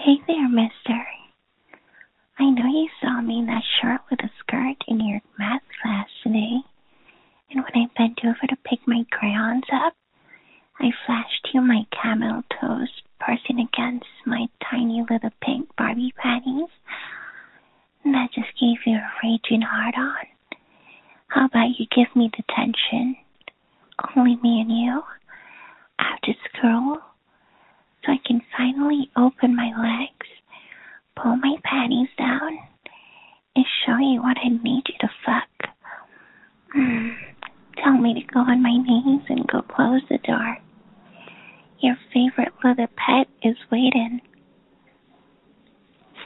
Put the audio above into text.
Hey there, mister. I know you saw me in that shirt with a skirt in your math class today, and when I bent over to pick my crayons up, I flashed you my camel toes pressing against my tiny little pink Barbie panties, and that just gave you a raging hard-on. How about you give me detention, only me and you, after school, so I can finally open my legs, pull my panties down, and show you what I need you to fuck. Tell me to go on my knees and go close the door. Your favorite little pet is waiting.